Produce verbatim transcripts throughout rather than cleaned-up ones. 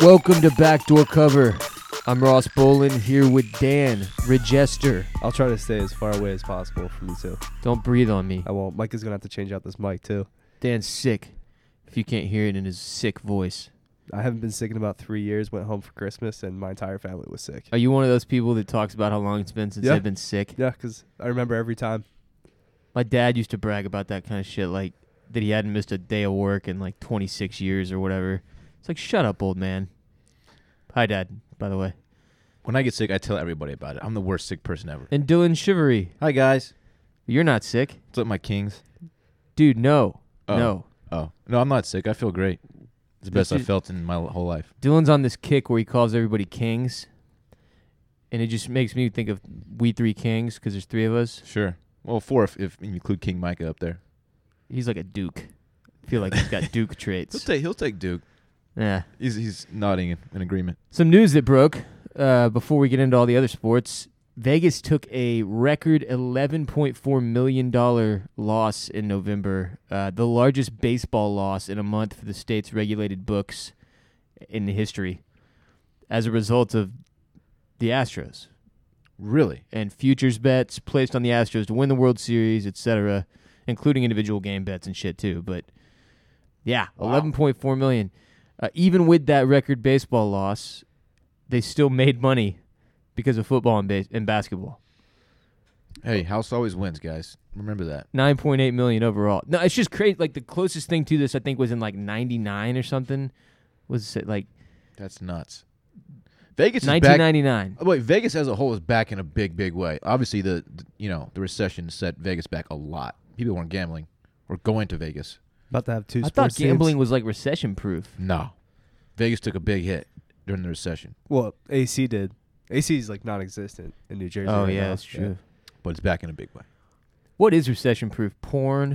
Welcome to Backdoor Cover. I'm Ross Bolin here with Dan Regester. I'll try to stay as far away as possible from you two. Don't breathe on me. I won't. Mike is going to have to change out this mic, too. Dan's sick, if you can't hear it in his sick voice. I haven't been sick in about three years. Went home for Christmas, and my entire family was sick. Are you one of those people that talks about how long it's been since Yeah. they've been sick? Yeah, because I remember every time. My dad used to brag about that kind of shit, like that he hadn't missed a day of work in like twenty-six years or whatever. It's like, shut up, old man. Hi, Dad, by the way. When I get sick, I tell everybody about it. I'm the worst sick person ever. And Dylan Shivery. Hi, guys. You're not sick. What's up, my kings? Dude, no. Oh. No. Oh. No, I'm not sick. I feel great. It's the best This I've is- felt in my whole life. Dylan's on this kick where he calls everybody kings. And it just makes me think of we three kings because there's three of us. Sure. Well, four if, if you include King Micah up there. He's like a duke. I feel like he's got duke He'll traits. take, he'll take Duke. Yeah. He's, he's nodding in, in agreement. Some news that broke uh, before we get into all the other sports. Vegas took a record eleven point four million dollars loss in November, uh, the largest baseball loss in a month for the state's regulated books in history, as a result of the Astros Really? and futures bets placed on the Astros to win the World Series, et cetera, including individual game bets and shit too. But yeah, Wow. eleven point four million dollars. Uh, even with that record baseball loss, they still made money because of football and, base- and basketball. Hey, house always wins, guys. Remember that. nine point eight million dollars overall. No, it's just crazy. Like the closest thing to this, I think, was in like ninety-nine or something. Was it like That's nuts. Vegas is nineteen back. ninety-nine? Oh, wait, Vegas as a whole is back in a big, big way. Obviously, the, the you know the recession set Vegas back a lot. People weren't gambling or going to Vegas. About to have two I thought sports gambling teams. was like recession-proof. No, Vegas took a big hit during the recession, Well, A C did. A C is like non-existent in New Jersey. Oh, right yeah, now. that's true. but it's back in a big way. What is recession-proof? Porn?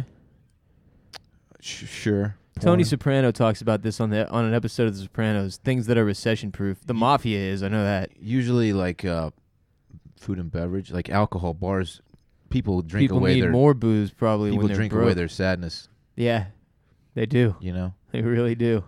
Sh- sure. Tony Porn. Soprano talks about this on the on an episode of The Sopranos. Things that are recession-proof. The mafia is. I know that. Usually, like uh, food and beverage, like alcohol bars, people drink People away need their more booze probably people when they're drink broke. away their sadness. Yeah, they do. You know, They really do.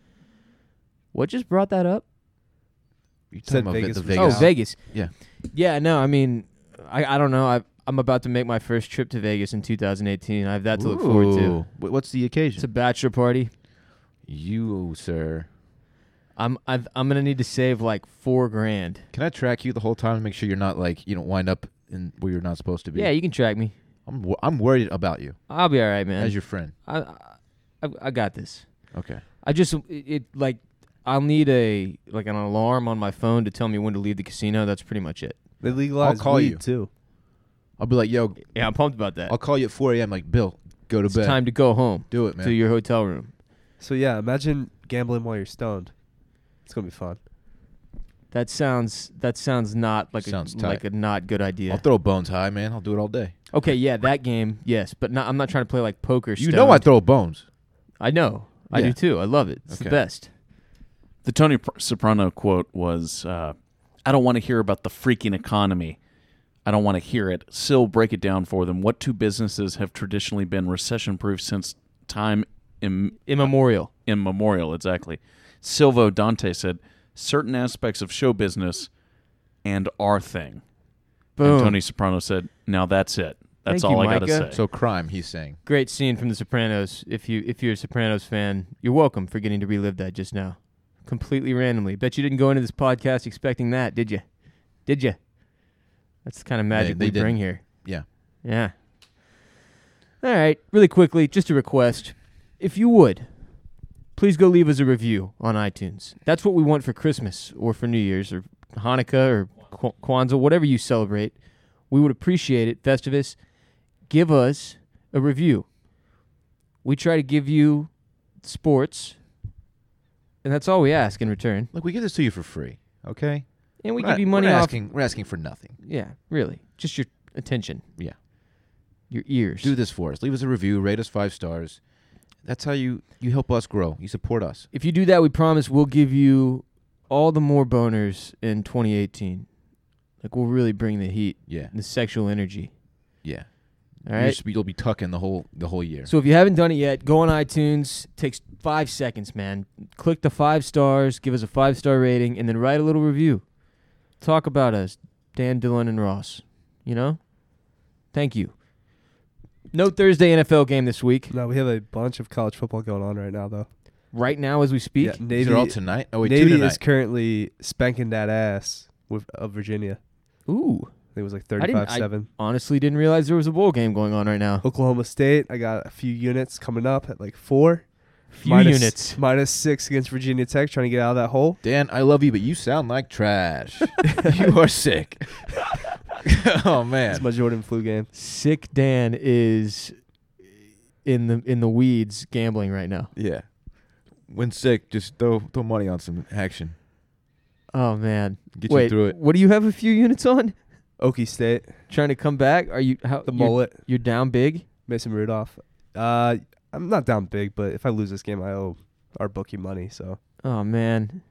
What just brought that up? you Said talking about Vegas the was Vegas. Oh, Vegas. Yeah. Yeah, no, I mean, I, I don't know. I, I'm about to make my first trip to Vegas in two thousand eighteen. I have that to look forward to. Ooh. Wh- What's the occasion? It's a bachelor party. you, sir. I'm I've, I'm gonna need to save like four grand. Can I track you the whole time to make sure you're not like you don't wind up in where you're not supposed to be? Yeah, you can track me. I'm wo- I'm worried about you I'll be all right, man. as your friend. I, I I got this. Okay. I just it, it like I'll need a like an alarm on my phone to tell me when to leave the casino. That's pretty much it. They legalized call weed, you. too. I'll be like, yo, Yeah, I'm pumped about that. I'll call you at four a.m. Like, Bill, go to It's bed. time to go home Do it, man. to your hotel room. So, yeah, imagine gambling while you're stoned. It's going to be fun. That sounds that sounds not like Sounds a tight. like a not good idea. I'll throw bones high, man. I'll do it all day. Okay, yeah, that game, yes, but not, I'm not trying to play like poker. You know I stoned. throw bones. I know. I Yeah. do too. I love it. It's Okay. the best. The Tony Pr- Soprano quote was, uh, I don't want to hear about the freaking economy. I don't want to hear it. Sil, break it down for them. What two businesses have traditionally been recession-proof since time Im- Immemorial. immemorial? Exactly. Silvo Dante said, certain aspects of show business and our thing. Boom. And Tony Soprano said, now that's it. That's Thank all you, I got to Micah. say. So crime, he's saying. Great scene from The Sopranos. If you if you're a Sopranos fan, you're welcome for getting to relive that just now, completely randomly. Bet you didn't go into this podcast expecting that, did you? Did you? That's the kind of magic they we bring didn't. here. Yeah. Yeah. All right, really quickly, just a request. If you would, please go leave us a review on iTunes. That's what we want for Christmas or for New Year's or Hanukkah or Kw- Kwanzaa, whatever you celebrate. We would appreciate it. Festivus, give us a review. We try to give you sports, and that's all we ask in return. Look, we give this to you for free, okay? And we We're give not- you money we're off. Asking, we're asking for nothing. Yeah, really. Just your attention, Yeah. your ears. Do this for us. Leave us a review. Rate us five stars. That's how you, you help us grow. You support us. If you do that, we promise we'll give you all the more boners in twenty eighteen. Like, we'll really bring the heat, Yeah. the sexual energy. Yeah. All You'll right. just be- You'll be tucking the whole the whole year. So if you haven't done it yet, go on iTunes. Takes five seconds, man. Click the five stars, give us a five star rating, and then write a little review. Talk about us, Dan, Dylan, and Ross. You know? Thank you. No Thursday N F L game this week. No, we have a bunch of college football going on right now, though. Right now as we speak. Yeah, These Navy, are all tonight. Oh wait, two Navy tonight. is currently spanking that ass with of Virginia. Ooh. I think it was like didn't- thirty-five seven. Honestly, didn't realize there was a bowl game going on right now. Oklahoma State, I got a few units coming up at like four. Few Minus- units. Minus six against Virginia Tech, trying to get out of that hole. Dan, I love you, but you sound like trash. You are sick. Oh man. It's my Jordan flu game. Sick Dan is in the in the weeds gambling right now. Yeah. When sick, just throw throw money on some action. Oh man. Get Wait, you through it. what do you have a few units on? Okie State, Trying to come back? Are you how the you're- mullet, You're down big? Mason Rudolph. Uh, I'm not down big, but if I lose this game, I owe our bookie money. So Oh man.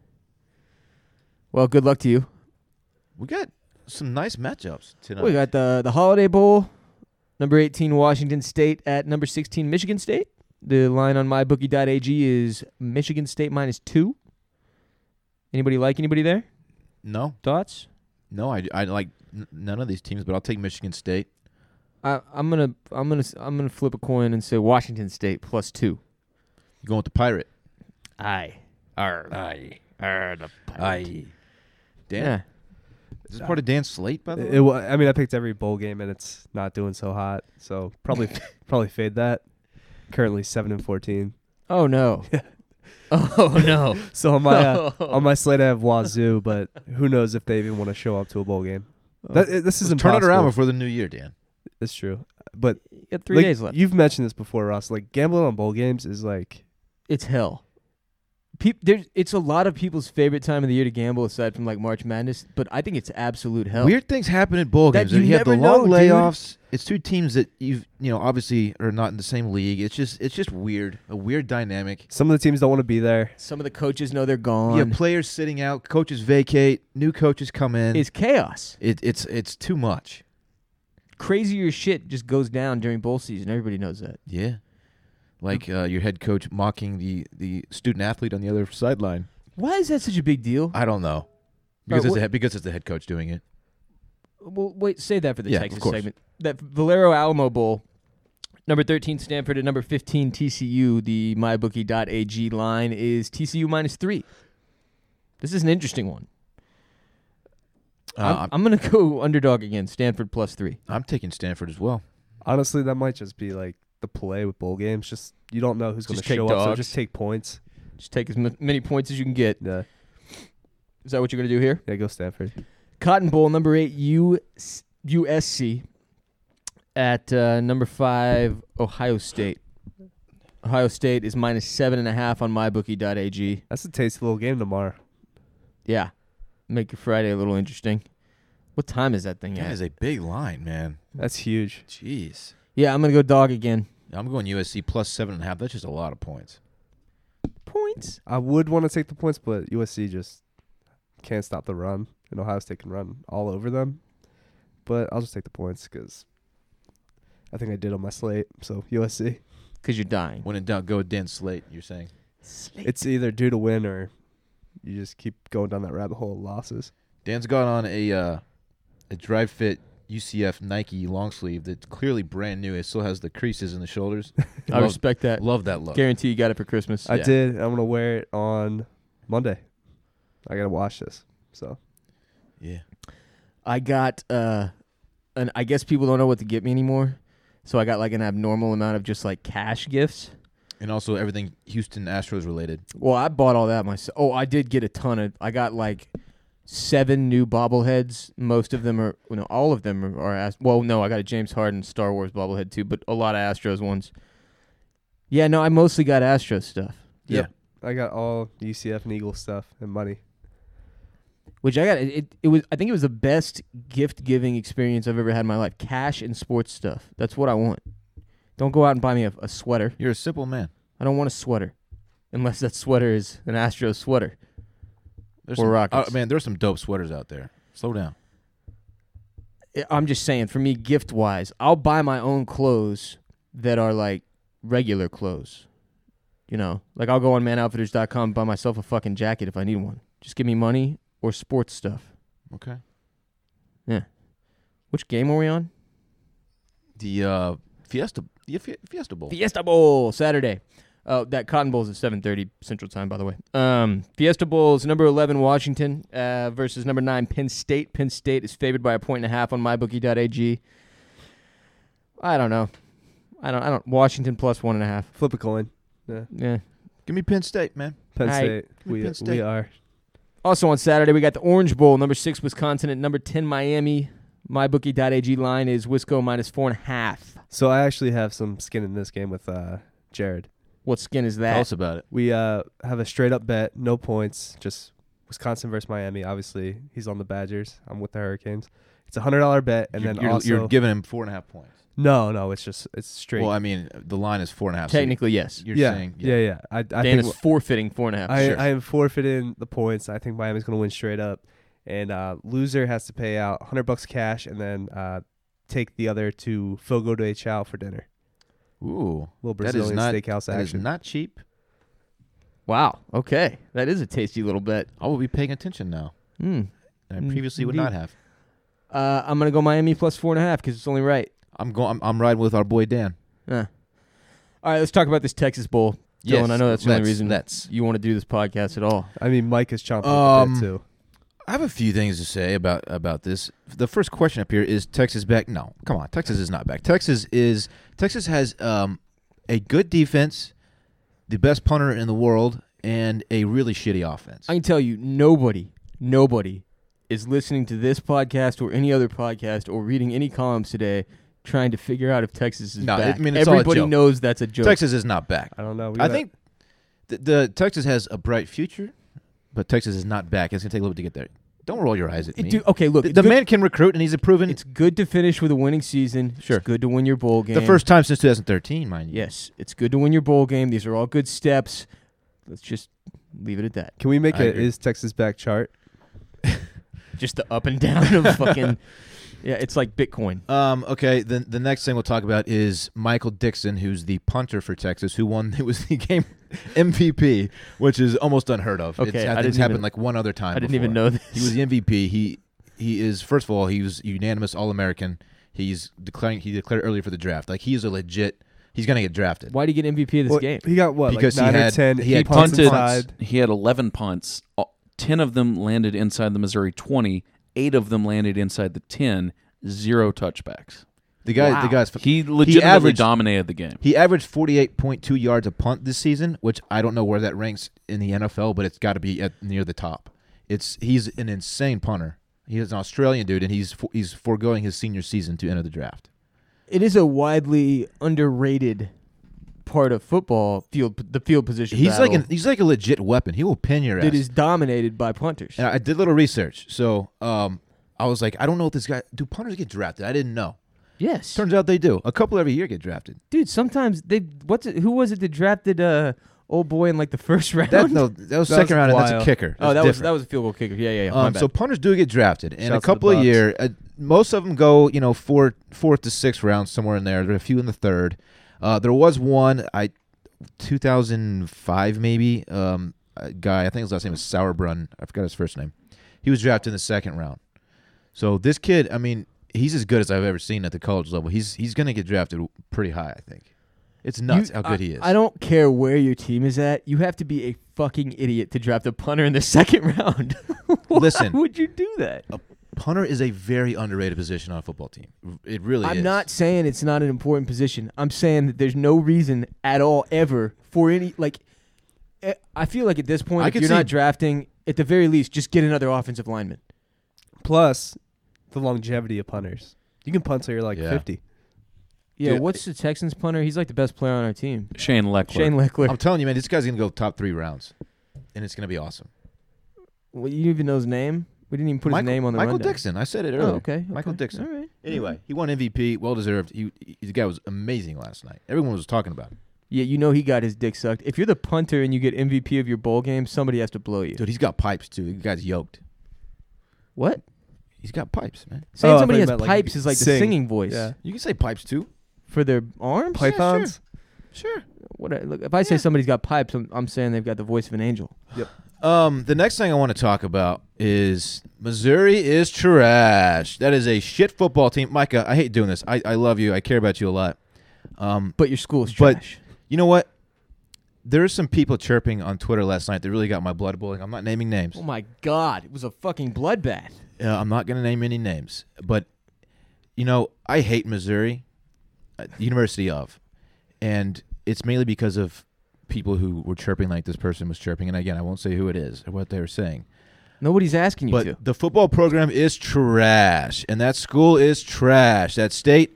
Well, good luck to you. We got some nice matchups tonight. We got the the Holiday Bowl, number eighteen Washington State at number sixteen Michigan State. The line on my bookie dot a g is Michigan State minus two. Anybody like anybody there? no, Thoughts? no, I, I like n- none of these teams, but I'll take Michigan State. I, I'm gonna I'm gonna I'm gonna flip a coin and say Washington State plus two. You going with the Pirate? Aye. Arr. Aye. Arr, the Aye. Dan, Yeah. is this part of Dan's slate, by the way? it, wa- I mean, I picked every bowl game, and it's not doing so hot. So probably probably fade that. Currently seven and fourteen. Oh no. Oh no. So on my uh, on my slate, I have Wazoo, but who knows if they even want to show up to a bowl game. That, it- this is Let's turn it around impossible. before the new year, Dan. It's true, but You got three like, days left. You've mentioned this before, Ross. Like gambling on bowl games is like It's hell. Peop, there's, it's a lot of people's favorite time of the year to gamble, aside from like March Madness. But I think it's absolute hell. Weird things happen at bowl That games. you You, have the never long know, dude. layoffs. It's two teams that you've you know obviously are not in the same league. It's just it's just weird, a weird dynamic. some of the teams don't want to be there. Some of the coaches know they're gone. You have players sitting out, coaches vacate, new coaches come in. It's chaos. It, it's it's too much. Crazier shit just goes down during bowl season. Everybody knows that. Yeah, like uh, your head coach mocking the the student athlete on the other sideline. Why is that such a big deal? I don't know because Uh, it's what- the head, because it's the head coach doing it. Well, wait, say that for the Yeah, of Texas course. segment. That Valero Alamo Bowl, number thirteen Stanford and number fifteen T C U. The my bookie dot a g line is T C U minus three. This is an interesting one. Uh, I'm, I'm, I'm going to go underdog again. Stanford plus three. I'm taking Stanford as well. Honestly, that might just be like the play with bowl games. Just you don't know who's going to Just take show up, so dogs. just take points. Just take as m- many points as you can get. Yeah, Is that what you're going to do here? yeah, go Stanford. Cotton Bowl, number eight, U S C at uh, number five, Ohio State. Ohio State is minus seven and a half on my bookie dot a g. That's a tasty little game tomorrow. Yeah. Make your Friday a little interesting. What time is that thing That at? is a big line, man. That's huge. Jeez. Yeah, I'm going to go dog again. I'm going U S C plus seven and a half. That's just a lot of points. Points? I would want to take the points, but U S C just can't stop the run, and Ohio State can run all over them. But I'll just take the points because I think I did on my slate. So U S C. Because you're dying. When in doubt, go with Dan Slate, you're saying. It's either due to win or you just keep going down that rabbit hole of losses. Dan's got on a uh, a Drive Fit U C F Nike long sleeve that's clearly brand new. It still has the creases in the shoulders. I love, respect that. love that look. Guarantee you got it for Christmas. I Yeah. did. I'm gonna wear it on Monday. I gotta wash this. So Yeah. I got, uh, and I guess people don't know what to get me anymore. So I got like an abnormal amount of just like cash gifts. And also everything Houston Astros related. Well, I bought all that myself. Oh, I did get a ton of. I got like seven new bobbleheads. Most of them are, you know, all of them are. are Ast- well, no, I got a James Harden Star Wars bobblehead too, but a lot of Astros ones. Yeah, no, I mostly got Astros stuff, Yep. I got all U C F and Eagles stuff and money. which I got. It, it, it was. I think it was the best gift giving experience I've ever had in my life. Cash and sports stuff. That's what I want. Don't go out and buy me a, a sweater. You're a simple man. I don't want a sweater, unless that sweater is an Astros sweater. There's Or some, Rockets. uh, man, there's some dope sweaters out there. Slow down. I- I'm just saying, for me, gift wise, I'll buy my own clothes that are like regular clothes. You know, like I'll go on man outfitters dot com and buy myself a fucking jacket if I need one. Just give me money or sports stuff. Okay. Which game are we on? The uh, Fiesta, the Fi- Fiesta Bowl. Fiesta Bowl, Saturday. Uh, that Cotton Bowl is at seven thirty Central Time, by the way. Um, Fiesta Bowl is number eleven Washington uh, versus number nine Penn State. Penn State is favored by a point and a half on my bookie dot a g. I don't know. I don't. I don't. Washington plus one and a half. Flip a coin. Yeah. Yeah. Give me Penn State, man. Penn Aight. State. We, Penn we State. are. Also on Saturday, we got the Orange Bowl, number six Wisconsin at number ten Miami. my bookie dot a g line is Wisco minus four and a half. So I actually have some skin in this game with uh, Jared. What skin is Tell that? us about it. We uh, have a straight up bet, no points, just Wisconsin versus Miami. Obviously, he's on the Badgers. I'm with the Hurricanes. It's a hundred dollar bet, and you're, then you're, also you're giving him four and a half points. no, no, it's just it's straight. Well, I mean, the line is four and a half. so Technically, yes. you're yeah, saying, yeah, yeah. I, I Dan think is forfeiting four and a half. I, Sure. I am forfeiting the points. I think Miami's going to win straight up, and uh, loser has to pay out hundred bucks cash, and then uh, take the other to Fogo de Chao for dinner. Ooh, Little that is Brazilian not steakhouse that is action. not cheap. Wow. Okay. That is a tasty little bet. I will be paying attention now. Hmm. I Mm, previously would indeed. not have. Uh, I'm going to go Miami plus four and a half because it's only right. I'm going. I'm, I'm riding with our boy Dan. Uh. All right, let's talk about this Texas Bowl. Yes, Dylan, I know that's the only let's- reason let's. you want to do this podcast at all. I mean, Mike is chomping Um, at the bit too. I have a few things to say about about this. The first question up here is Texas back? No, come on, Texas is not back. Texas is Texas has um, a good defense, the best punter in the world, and a really shitty offense. I can tell you, nobody, nobody is listening to this podcast or any other podcast or reading any columns today trying to figure out if Texas is No, back. I mean, it's all a Everybody joke. knows that's a joke. Texas is not back. I don't know. We I got- think the, the Texas has a bright future, but Texas is not back. It's gonna take a little bit to get there. Don't roll your eyes at It me. do- okay, look, the it's the good- man can recruit, and he's a proven. It's good to finish with a winning season. Sure. It's good to win your bowl game. the first time since twenty thirteen, mind you. Yes, it's good to win your bowl game. These are all good steps. Let's just leave it at that. Can we make I a agree. is Texas back chart? Just the up and down of fucking. Yeah, it's like Bitcoin. Um, okay, the the next thing we'll talk about is Michael Dixon, who's the punter for Texas, who won. It was the game M V P, which is almost unheard of. Okay, it's, I it's didn't happened even- like one other time. I didn't before. even know this. He was the M V P. He he is first of all he was unanimous All American. He's declaring he declared earlier for the draft. Like he is a legit. He's gonna get drafted. Why did he get M V P of this Well, game? He got what? Because he like nine had- or ten. he He, had punts punted. inside. He had eleven punts. All- ten of them landed inside the Missouri twenty. Eight of them landed inside the ten. Zero touchbacks. The guy Wow. the guy's He legitimately averaged- dominated the game. He averaged forty-eight point two yards a punt this season, which I don't know where that ranks in the N F L, but it's got to be at near the top. It's he's an insane punter. He's an Australian dude, and he's fo- he's foregoing his senior season to enter the draft. It is a widely underrated part of football field, the field position. He's like battle an, he's like a legit weapon. He will pin your ass. that is dominated by punters. And I did a little research, so um, I was like, I don't know if this guy do punters get drafted. I didn't know. Yes, Turns out they do. A couple every year get drafted. dude. Sometimes they. What's it? Who was it that drafted uh old boy in like the first round? That no, that was That second was round, and that's wild. a kicker. oh, that That's was different. that was a field goal kicker. Yeah, yeah, yeah. my Um, bad. so punters do get drafted, and Shouts a to the couple of Bucks. year, uh, most of them go, you know, four, fourth to sixth round, somewhere in there. There are a few in the third. Uh, there was one, I, two thousand five maybe, um, a guy. I think his last name was Sauerbrunn. I forgot his first name. He was drafted in the second round. So this kid, I mean, he's as good as I've ever seen at the college level. He's he's gonna get drafted pretty high, I think. It's nuts You- how good I, he is. I don't care where your team is at. You have to be a fucking idiot to draft a punter in the second round. Why Listen. would you do that? Punter is a very underrated position on a football team. It really is. I'm not saying it's not an important position. I'm saying that there's no reason at all ever for any like. eh, I feel like at this point, I if could you're see- not drafting, at the very least, just get another offensive lineman. Plus, the longevity of punters. You can punt till you're like Yeah. fifty. Yeah, Dude, what's the Texans punter? He's like the best player on our team. Shane Leckler. Shane Leckler. I'm telling you, man, this guy's gonna go top three rounds, and it's gonna be awesome. Well, you even know his name? We didn't even put Michael, his name on the Michael rundown. Dixon. I said it Oh, earlier. okay, Michael okay. Dixon. All right. Anyway, he won M V P, well deserved. He, he the guy was amazing last night. Everyone was talking about him. Yeah, you know he got his dick sucked. If you're the punter and you get M V P of your bowl game, somebody has to blow you. Dude, he's got pipes too. The guy's yoked. What? He's got pipes, man. Saying Oh, I somebody thought has you meant, like, pipes is like the sing. singing voice Yeah. You can say pipes too. for their arms. Pythons. Sure. What? I- Look, if I say somebody's got pipes, I'm, I'm saying they've got the voice of an angel. Um, the next thing I want to talk about is Missouri is trash. That is a shit football team. Micah, I hate doing this. I, I love you. I care about you a lot. Um, But your school is But- trash. you know what? There are some people chirping on Twitter last night that really got my blood boiling. I'm not naming names. Oh my God! It was a fucking bloodbath. Uh, I'm not going to name any names. But, you know, I hate Missouri, uh, University of. And it's mainly because of people who were chirping like this person was chirping. And again, I won't say who it is or what they were saying. Nobody's asking you But to. the football program is trash. And that school is trash. That state,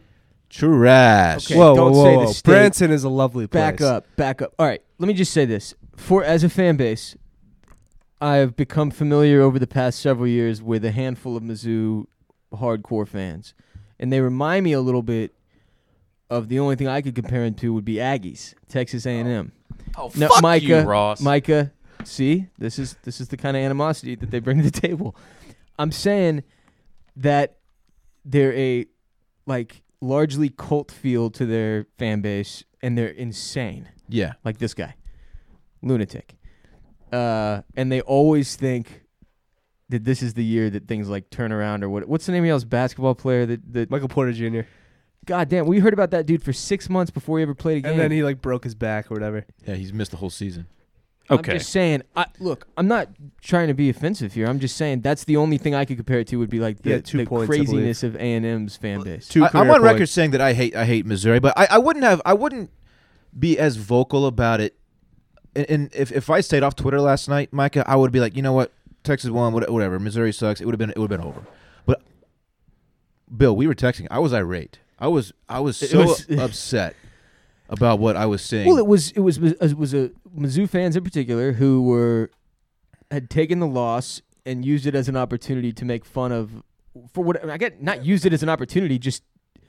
trash. Okay, whoa, don't whoa, say whoa, the whoa. state. Branson is a lovely place. Back up, back up. All right, let me just say this. For as a fan base, I've become familiar over the past several years with a handful of Mizzou hardcore fans, and they remind me a little bit of the only thing I could compare them to would be Aggies, Texas A and M. Oh, No, fuck Micah, you, Ross. Micah, see, this is this is the kind of animosity that they bring to the table. I'm saying that they're a like largely cult feel to their fan base, and they're insane. Yeah. Like this guy, lunatic, uh, and they always think that this is the year that things like turn around or what? What's the name of y'all's basketball player that that? Michael Porter Junior God damn, we heard about that dude for six months before he ever played a game. And then he like broke his back or whatever. Yeah, he's missed the whole season. Okay. I'm just saying. I, look, I'm not trying to be offensive here. I'm just saying that's the only thing I could compare it to would be like the, Yeah, two the points, I craziness of A and M's fan base. Two I, I'm career on record points. saying that I hate I hate Missouri, but I, I wouldn't have I wouldn't be as vocal about it. And, and if if I stayed off Twitter last night, Micah, I would be like, you know what, Texas won, what- whatever. Missouri sucks. It would have been it would have been over. But Bill, we were texting. I was irate. I was I was It so was- upset about what I was seeing. Well, it was it was it was a Mizzou fans in particular who were had taken the loss and used it as an opportunity to make fun of for what I get not used it as an opportunity, just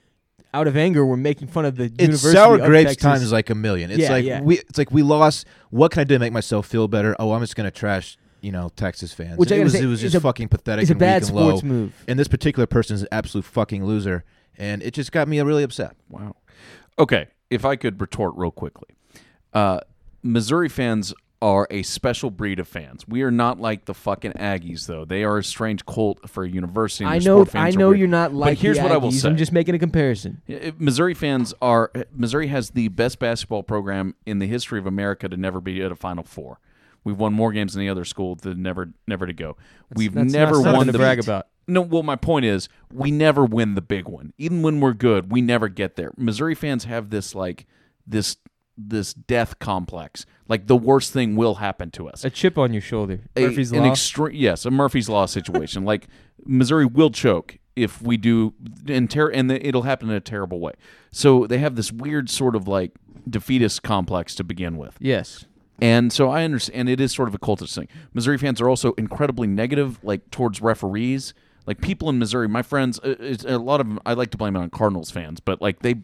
out of anger were making fun of the It's University sour of grapes Texas. times like a million. It's Yeah, like yeah. we it's like we lost. What can I do to make myself feel better? Oh, I'm just gonna trash, you know, Texas fans. Which I it gotta was say it was is just a- fucking pathetic It's a and bad weak and low. sports move. And this particular person is an absolute fucking loser, and it just got me really upset. Wow. Okay, if I could retort real quickly. Uh, Missouri fans are a special breed of fans. We are not like the fucking Aggies, though. They are a strange cult for a university. And I their know sport I fans are know weird. you're not like But here's the what I will Aggies. say. I'm just making a comparison. Uh, Missouri fans are Missouri has the best basketball program in the history of America to never be at a Final Four. We've won more games than any other school to never never to go. We've That's never not something won to the brag about. No, well, my point is we never win the big one. Even when we're good, we never get there. Missouri fans have this like this this death complex. Like the worst thing will happen to us. A chip on your shoulder. A- Murphy's an Law? extre- yes, a Murphy's Law situation. Like Missouri will choke if we do, and ter- and the, it'll happen in a terrible way. So they have this weird sort of like defeatist complex to begin with. Yes. And so I understand, and it is sort of a cultist thing. Missouri fans are also incredibly negative, like towards referees. Like people in Missouri, my friends, uh, it's, a lot of them, I like to blame it on Cardinals fans, but like they,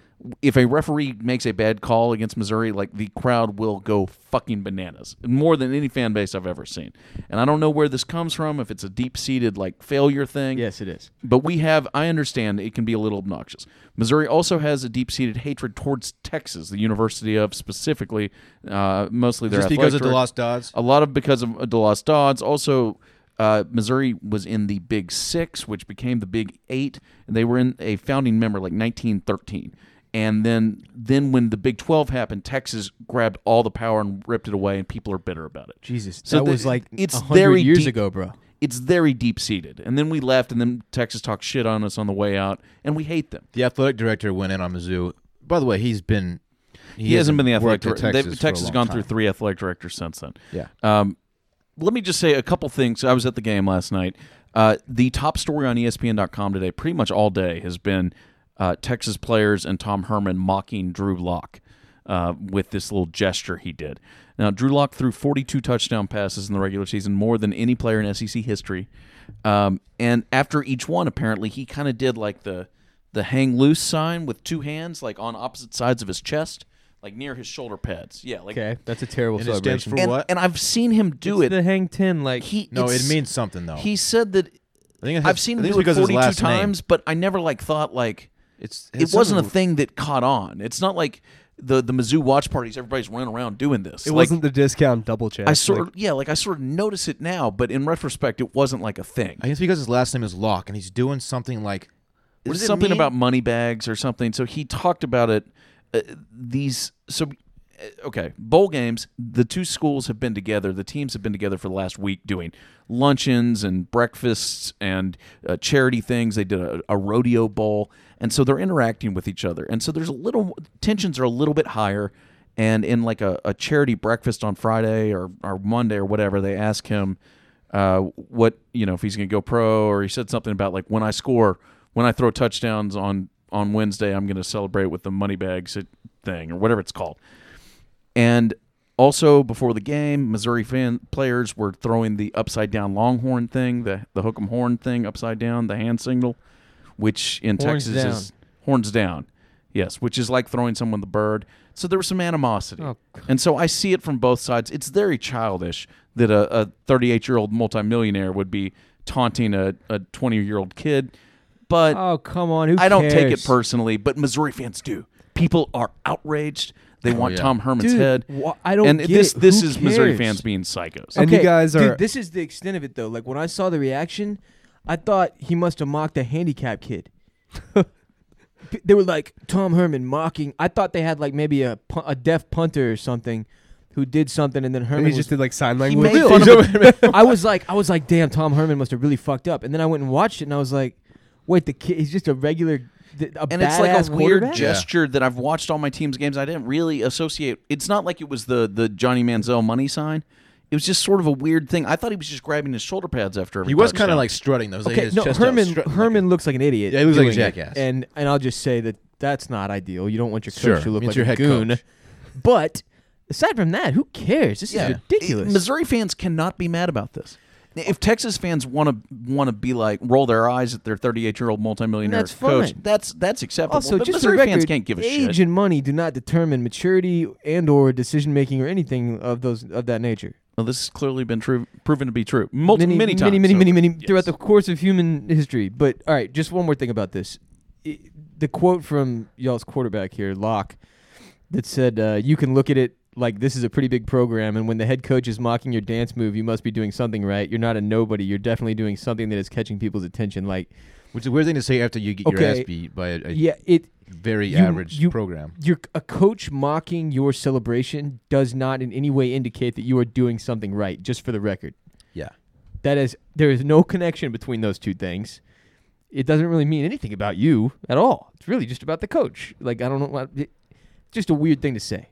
if a referee makes a bad call against Missouri, like the crowd will go fucking bananas, more than any fan base I've ever seen. And I don't know where this comes from, if it's a deep-seated like failure thing. Yes, it is. But we have, I understand it can be a little obnoxious. Missouri also has a deep-seated hatred towards Texas, the University of specifically, uh, mostly their Just because of athletic the lost Dodds. a lot of because of DeLoss Dodds. Also, uh, Missouri was in the Big Six, which became the Big Eight, and they were in a founding member like nineteen thirteen. And then, then when the Big twelve happened, Texas grabbed all the power and ripped it away, and people are bitter about it. Jesus. So that the- was like it's a hundred very years deep- ago, bro. It's very deep-seated. And then we left, and then Texas talked shit on us on the way out, and we hate them. The athletic director went in on Mizzou. By the way, he's been. He, hasn't been the athletic worked at director. Texas, Texas, for a has gone long through time. three athletic directors since then. Yeah. Um, let me just say a couple things. I was at the game last night. Uh, the top story on E S P N dot com today, pretty much all day, has been uh, Texas players and Tom Herman mocking Drew Lock uh, with this little gesture he did. Now, Drew Lock threw forty-two touchdown passes in the regular season, more than any player in S E C history. Um, and after each one, apparently, he kind of did like the the hang loose sign with two hands, like on opposite sides of his chest, like near his shoulder pads. Yeah, like Okay, that's a terrible And it stands celebration. for and, what? and I've seen him do It's it. the hang ten, like He No, it's- it means something though. He said that I think it has, I've seen I him think do it's it because of his forty-two last name. times, but I never like thought like It's it wasn't a thing that caught on. It's not like the the Mizzou watch parties. Everybody's running around doing this. It like, wasn't the discount double check. I sort like, of, yeah, like I sort of notice it now, but in retrospect, it wasn't like a thing. I think it's because his last name is Locke, and he's doing something like what It's does it something mean? about money bags or something. So he talked about it. Uh, these so uh, okay bowl games. The two schools have been together. The teams have been together for the last week doing luncheons and breakfasts and uh, charity things. They did a, a rodeo bowl, and so they're interacting with each other. And so there's a little tensions are a little bit higher. And in like a, a charity breakfast on Friday or, or Monday or whatever, they ask him uh, what you know if he's going to go pro, or he said something about like when I score. When I throw touchdowns on, on Wednesday, I'm going to celebrate with the money bags thing or whatever it's called. And also before the game, Missouri fan players were throwing the upside down Longhorn thing, the the hook 'em horn thing upside down, the hand signal, which in Horns Texas down. is horns down. Yes, which is like throwing someone the bird. So there was some animosity. Oh. And so I see it from both sides. It's very childish that a, a thirty-eight-year-old multimillionaire would be taunting a, a twenty-year-old kid. But Oh, come on. Who I don't take it cares? personally, but Missouri fans do. People are outraged. They Oh, want yeah. Tom Herman's Dude, head. wha- I don't and get this it. this Who is Missouri cares? fans being psychos. And you guys are- Dude, this is the extent of it, though. Like, when I saw the reaction, I thought he must have mocked a handicapped kid. P- they were like, Tom Herman mocking. I thought they had, like, maybe a, pu- a deaf punter or something who did something, and then Herman and he was just did like sign He language. made fun of I was like, I was like, damn, Tom Herman must have really fucked up. And then I went and watched it, and I was like, wait, the kid, he's just a regular, th- a And it's like a badass weird quarterback? gesture that I've watched all my team's games. I didn't really associate. It's not like it was the the Johnny Manziel money sign. It was just sort of a weird thing. I thought he was just grabbing his shoulder pads after every He was kind touchdown. of like strutting those. like Okay, his no, chest out, Herman. strutting like Herman a- looks like an idiot. Yeah, he looks like a doing it. jackass. And and I'll just say that that's not ideal. You don't want your coach Sure, to look means like your a head goon. coach. But aside from that, who cares? This Yeah. is ridiculous. It- Missouri fans cannot be mad about this. If Texas fans want to want to be like roll their eyes at their thirty-eight-year-old multimillionaire That's coach, fine. that's that's acceptable. Also, but just Missouri for the record, fans can't give a age shit. and money do not determine maturity and or decision making or anything of those of that nature. Well, this has clearly been true, proven to be true, multi, many, many times, many, many, so- many, many yes. throughout the course of human history. But all right, just one more thing about this: I the quote from y'all's quarterback here, Locke, that said, uh, "You can look at it like this is a pretty big program, and when the head coach is mocking your dance move, you must be doing something right. You're not a nobody. You're definitely doing something that is catching people's attention." Like, Which is a weird thing to say after you get your Okay. ass beat by a, a yeah, it. very you- average you- program. You're a coach mocking your celebration does not in any way indicate that you are doing something right. Just for the record. Yeah. That is, there is no connection between those two things. It doesn't really mean anything about you at all. It's really just about the coach. Like, I don't know what. It, just a weird thing to say.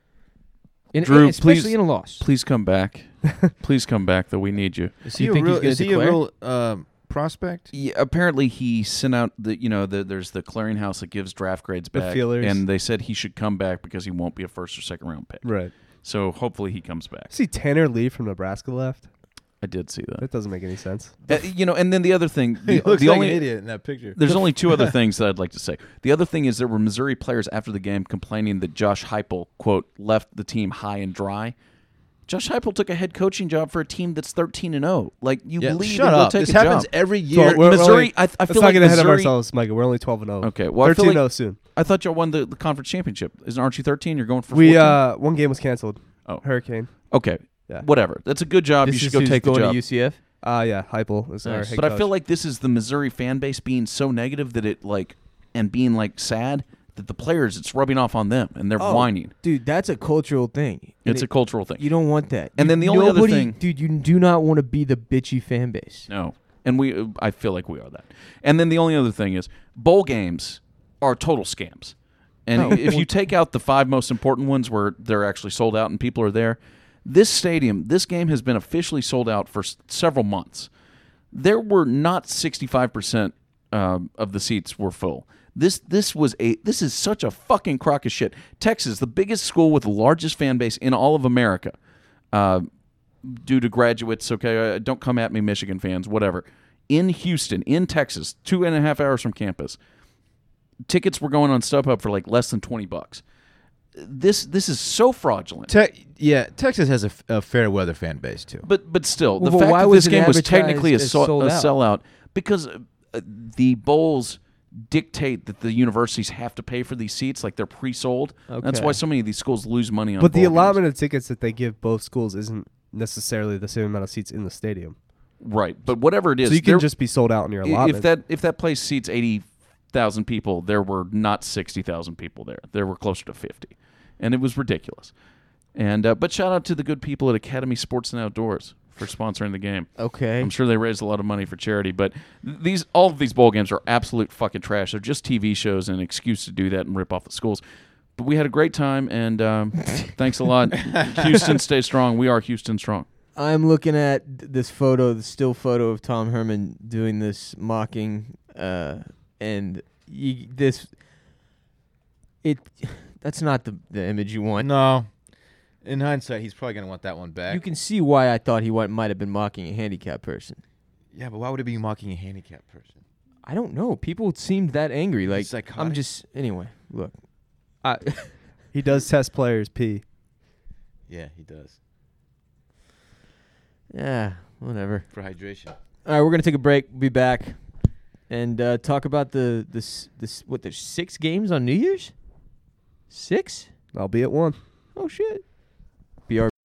In, Drew, especially please- in a loss. Please come back. Please come back, though we need you. Is You he a think he's real? gonna Is he a declare? real um, prospect? Yeah, apparently he sent out the you know the, there's the clearinghouse that gives draft grades The back, feelers. and they said he should come back because he won't be a first or second round pick. Right. So hopefully he comes back. See, Tanner Lee from Nebraska left. I did see that. That doesn't make any sense. Uh, you know, and then the other thing, He the, looks the like only an idiot in that picture. there's only two other things that I'd like to say. The other thing is there were Missouri players after the game complaining that Josh Heupel quote left the team high and dry. Josh Heupel took a head coaching job for a team that's thirteen and oh. Like you Yeah, leave shut and go up. take This a happens job. every So year. we're Missouri, only- I, I Let's feel not like get ahead of Missouri. ourselves, Micah. We're only twelve and oh. Okay, well I feel thirteen like oh soon. I thought y'all won the, the conference championship. Isn't aren't you thirteen? You're going for We fourteen? uh, one game was canceled. Oh. Hurricane. Okay, Yeah. whatever. That's a good job. This you should is go who's take the going job. to U C F. Uh yeah, Heupel is our Nice. head But I coach. feel like this is the Missouri fan base being so negative that it like and being like sad that the players it's rubbing off on them and they're Oh, whining. Dude, that's a cultural thing. And It's a it- cultural thing. You don't want that. And You- then the only other nobody- thing- dude, you do not want to be the bitchy fan base. No, and we I feel like we are that. And then the only other thing is bowl games are total scams. And Oh. if you take out the five most important ones where they're actually sold out and people are there, this stadium, this game has been officially sold out for s- several months. There were not sixty-five percent um, of the seats were full. This this was a this is such a fucking crock of shit. Texas, the biggest school with the largest fan base in all of America, uh, due to graduates. Okay, uh, don't come at me, Michigan fans. Whatever. In Houston, in Texas, two and a half hours from campus, tickets were going on StubHub for like less than twenty bucks. This this is so fraudulent. Te- yeah, Texas has a, f- a fair weather fan base too. But but still, the Well, but fact why that was this it game was advertised technically a, as so- sold a out? sellout, because uh, the bowls dictate that the universities have to pay for these seats, like they're pre-sold. That's Okay. why so many of these schools lose money on. But the bowl games. allotment of tickets that they give both schools isn't necessarily the same amount of seats in the stadium. right? But whatever it is, So you can there- just be sold out in your i- allotment. if that if that place seats eighty thousand people, there were not sixty thousand people there. There were closer to fifty, and it was ridiculous. And uh, but shout out to the good people at Academy Sports and Outdoors for sponsoring the game. Okay. I'm sure they raised a lot of money for charity, but th- these all of these bowl games are absolute fucking trash. They're just T V shows and an excuse to do that and rip off the schools. But we had a great time, and um, thanks a lot. Houston, stay strong. We are Houston strong. I'm looking at th- this photo, the still photo of Tom Herman doing this mocking, uh, and you, this, it, that's not the, the image you want. No. In hindsight, he's probably going to want that one back. You can see why I thought he wa- might have been mocking a handicapped person. Yeah, but why would it be mocking a handicapped person? I don't know. People seemed that angry. Like, I'm psychotic. just, anyway, look. I, he does test players pee. Yeah, he does. yeah, whatever. For hydration. All right, we're going to take a break. We'll be back and uh, talk about the, this, this, what, there's six games on New Year's? Six? I'll be at one. Oh, shit. B R.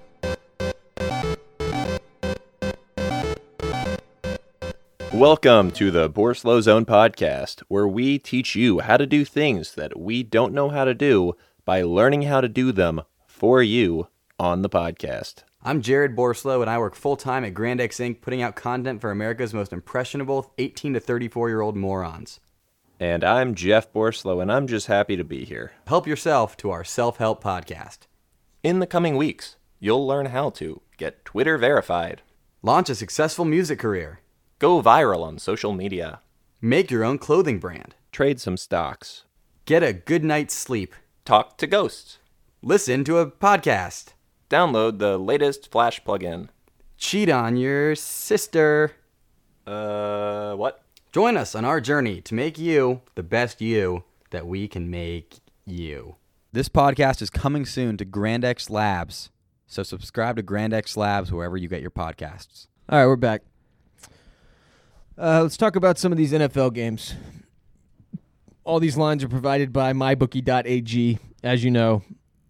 Welcome to the Borslow Zone podcast, where we teach you how to do things that we don't know how to do by learning how to do them for you on the podcast. I'm Jared Borslow, and I work full-time at Grand X Incorporated, putting out content for America's most impressionable eighteen to thirty-four-year-old morons. And I'm Jeff Borslow, and I'm just happy to be here. Help yourself to our self-help podcast. In the coming weeks, you'll learn how to get Twitter verified, Launch a successful music career. go viral on social media, Make your own clothing brand. trade some stocks, Get a good night's sleep. talk to ghosts, Listen to a podcast. download the latest Flash plugin. Cheat on your sister. Uh, what? Join us on our journey to make you the best you that we can make you. This podcast is coming soon to Grand X Labs, so subscribe to Grand X Labs wherever you get your podcasts. All right, we're back. Uh, let's talk about some of these N F L games. All these lines are provided by my bookie dot a g, as you know.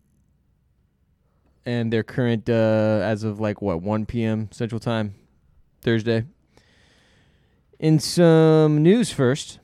And they're current uh, as of like, what, one p.m. Central Time, Thursday. In some news first,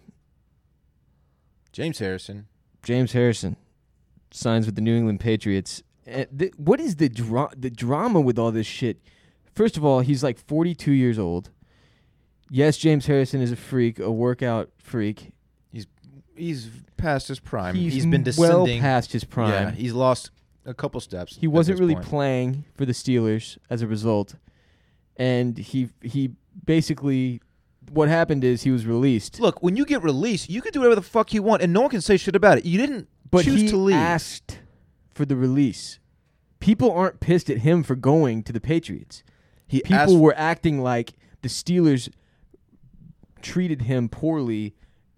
James Harrison. James Harrison signs with the New England Patriots. Uh, th- what is the dra- the drama with all this shit? First of all, he's like forty-two years old. Yes, James Harrison is a freak, a workout freak. He's past his prime. He's, he's been m- descending. well past his prime. Yeah, he's lost a couple steps. He at wasn't this really point. playing for the Steelers as a result, and he he basically what happened is he was released, Look, when you get released, you can do whatever the fuck you want, and no one can say shit about it. You didn't but choose he to leave. asked for the release. People aren't pissed at him for going to the Patriots. he People asked, were acting like the Steelers treated him poorly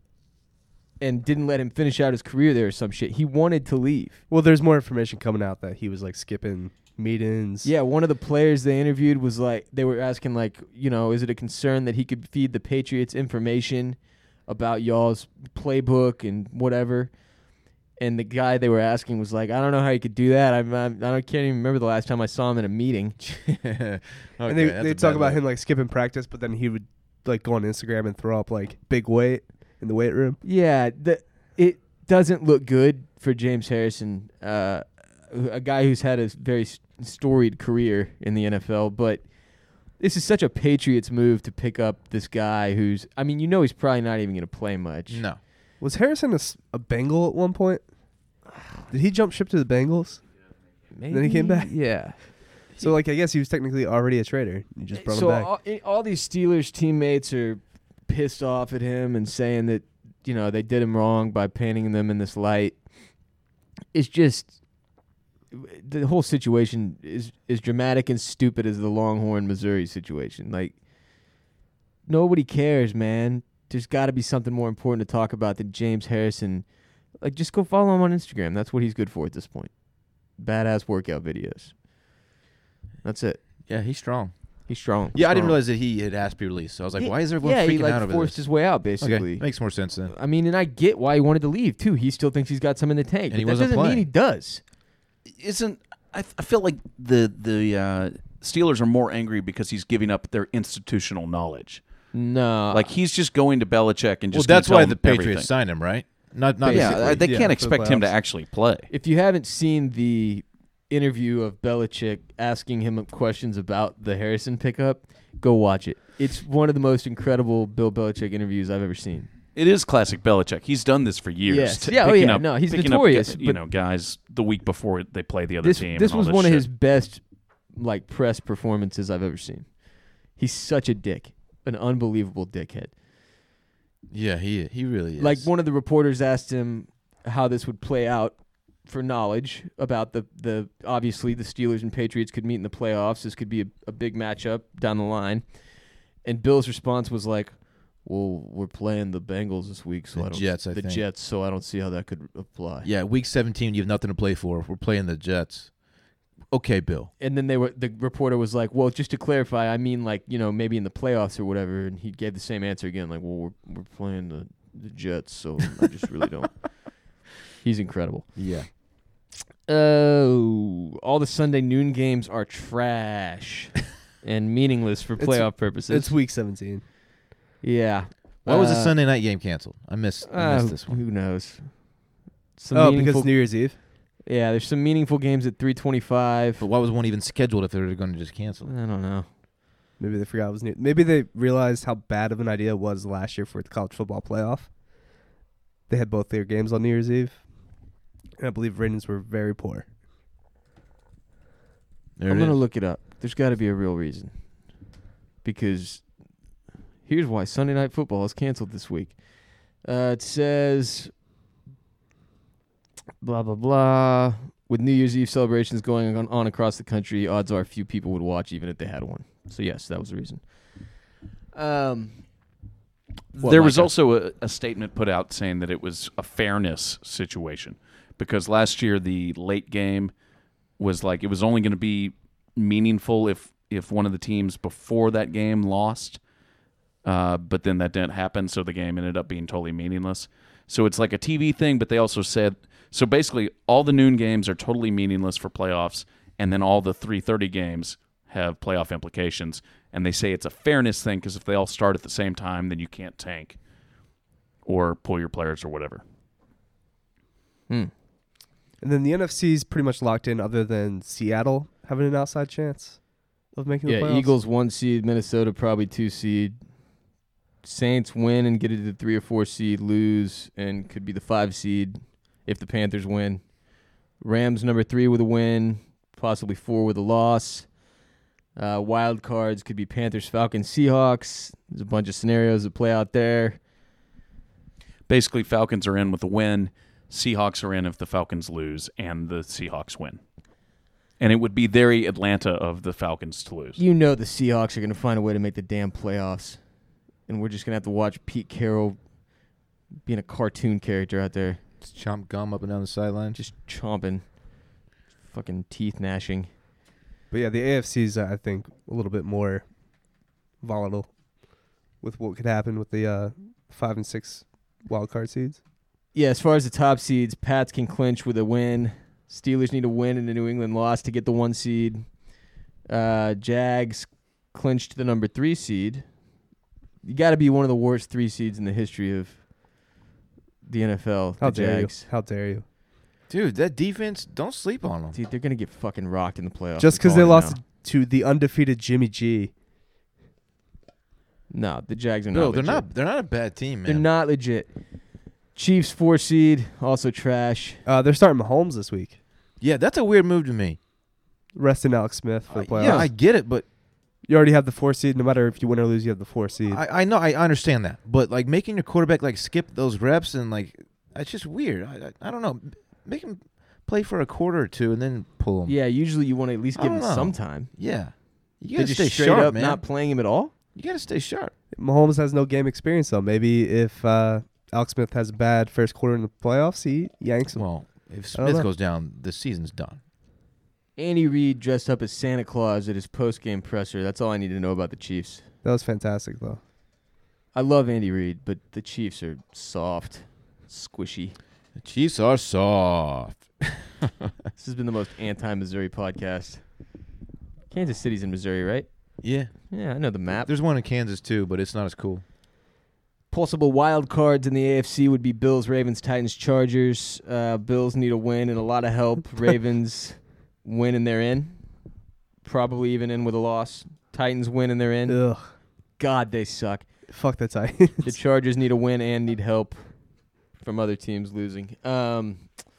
and didn't let him finish out his career there or some shit. He wanted to leave. Well, there's more information coming out that he was like skipping meetings. Yeah, one of the players they interviewed was like, they were asking like, you know, is it a concern that he could feed the Patriots information about y'all's playbook and whatever? And the guy they were asking was like, I don't know how you could do that. I'm, I'm, I don't, can't even remember the last time I saw him in a meeting. okay, and they that's they a talk bad about look. him like skipping practice, but then he would like go on Instagram and throw up like big weight in the weight room. Yeah, the, it doesn't look good for James Harrison, uh, a guy who's had a very s- storied career in the N F L. But this is such a Patriots move to pick up this guy who's, I mean, you know he's probably not even going to play much. No. Was Harrison a, s- a Bengal at one point? Did he jump ship to the Bengals? Maybe, Then he came back? Yeah. So like I guess he was technically already a trader. You just brought so him back. all, i- all these Steelers teammates are pissed off at him and saying that, you know, they did him wrong by painting them in this light. It's just the whole situation is is dramatic and stupid as the Longhorn, Missouri situation. Like, nobody cares, man. There's got to be something more important to talk about than James Harrison. Like, just go follow him on Instagram. That's what he's good for at this point. Badass workout videos. That's it. Yeah, he's strong. He's strong. Yeah, I didn't Strong. realize that he had asked to be released. So I was like, He- why is everyone yeah, freaking he like out over forced this? his way out basically. Okay, makes more sense then. I mean, and I get why he wanted to leave too. He still thinks he's got some in the tank, And but he that wasn't doesn't mean playing. he does. Isn't I, I feel like the the uh, Steelers are more angry because he's giving up their institutional knowledge. No, Like he's just going to Belichick and Well, just gonna that's tell why him the Patriots everything. signed him, right? Not, not Yeah, basically. uh, they Yeah, can't for the expect him to playoffs. actually play. if you haven't seen the interview of Belichick asking him questions about the Harrison pickup, go watch it. It's one of the most incredible Bill Belichick interviews I've ever seen. It is classic Belichick. He's done this for years. Yes. t- Yeah, oh, picking yeah, up- no, he's picking notorious, Up, you but- know, guys the week before they play the other This team. this and all was this one shit. of his best like press performances I've ever seen. He's such a dick, an unbelievable dickhead. Yeah, he he really is. Like one of the reporters asked him how this would play out for knowledge about the the obviously the Steelers and Patriots could meet in the playoffs. This could be a, a big matchup down the line. And Bill's response was like, "Well, we're playing the Bengals this week, so The I don't Jets, I the think. Jets, so I don't see how that could apply." Yeah, week seventeen, you have nothing to play for. We're playing the Jets. Okay, Bill. And then they were the reporter was like, "Well, just to clarify, I mean like, you know, maybe in the playoffs or whatever." And he gave the same answer again, like, "Well, we're we're playing the the Jets, so I just really don't." He's incredible. Yeah. Oh, all the Sunday noon games are trash and meaningless for It's- playoff purposes. It's week seventeen. yeah. Why was the Uh, Sunday night game canceled? I missed, I uh, missed this one. Who knows? Some Oh, meaningful- because New Year's Eve. yeah, there's some meaningful games at three twenty-five. But why was one even scheduled if they were going to just cancel? I don't know. Maybe they forgot it was new. Maybe they realized how bad of an idea it was last year for the college football playoff. They had both their games on New Year's Eve. And I believe ratings were very poor. There I'm it going to is. look it up. There's got to be a real reason. Because here's why Sunday Night Football is canceled this week. Uh, it says, blah, blah, blah. With New Year's Eve celebrations going on, on across the country, odds are few people would watch even if they had one. So, yes, that was the reason. Um, What, there was Micah? also a, a statement put out saying that it was a fairness situation because last year the late game was like it was only going to be meaningful if if one of the teams before that game lost, uh, but then that didn't happen, so the game ended up being totally meaningless. So it's like a T V thing, but they also said so basically all the noon games are totally meaningless for playoffs, and then all the three thirty games have playoff implications. And they say it's a fairness thing because if they all start at the same time, then you can't tank or pull your players or whatever. hmm. And then the N F C is pretty much locked in other than Seattle having an outside chance of making Yeah, the playoffs. Eagles one seed, Minnesota probably two seed. Saints win and get into the three or four seed, lose and could be the five seed if the Panthers win. Rams number three with a win, possibly four with a loss. Uh, wild cards could be Panthers, Falcons, Seahawks. There's a bunch of scenarios that play out there. Basically, Falcons are in with a win. Seahawks are in if the Falcons lose and the Seahawks win. And it would be very Atlanta of the Falcons to lose. You know the Seahawks are going to find a way to make the damn playoffs. And we're just going to have to watch Pete Carroll being a cartoon character out there. Just chomp gum up and down the sideline. Just chomping. Fucking teeth gnashing. But yeah, the A F C is, uh, I think, a little bit more volatile with what could happen with the uh, five and six wild card seeds. Yeah, as far as the top seeds, Pats can clinch with a win. Steelers need a win and a New England loss to get the one seed. Uh, Jags clinched the number three seed. You got to be one of the worst three seeds in the history of the N F L. How the dare Jags. you? How dare you? Dude, that defense, don't sleep on them. Dude, they're gonna get fucking rocked in the playoffs. Just I'm because they calling it lost now. to the undefeated Jimmy G. No, the Jags are No, not. they're legit. not. They're not a bad team, man. They're not legit. Chiefs four seed, also trash. Uh, they're starting Mahomes this week. Yeah, that's a weird move to me. Resting Alex Smith for the Uh, playoffs. yeah, I get it, but You already have the four seed. No matter if you win or lose, you have the four seed. I, I know I understand that. But like making your quarterback like skip those reps and like it's just weird. I, I, I don't know. Make him play for a quarter or two and then pull him. Yeah, usually you want to at least I give him don't know. some time. Yeah. You They gotta just stay straight sharp, up man. not playing him at all. You gotta stay sharp. Mahomes has no game experience though. Maybe if uh, Alex Smith has a bad first quarter in the playoffs, he yanks him. Well, if I don't Smith know. goes down, the season's done. Andy Reid dressed up as Santa Claus at his post-game presser. That's all I need to know about the Chiefs. That was fantastic, though. I love Andy Reid, but the Chiefs are soft, squishy. The Chiefs are soft. This has been the most anti-Missouri podcast. Kansas City's in Missouri, right? Yeah. Yeah, I know the map. There's one in Kansas, too, but it's not as cool. Possible wild cards in the A F C would be Bills, Ravens, Titans, Chargers. Uh, Bills need a win and a lot of help. Ravens win and they're in. Probably even in with a loss. Titans win and they're in. Ugh. God, they suck. Fuck the Titans. The Chargers need a win and need help from other teams losing. Um,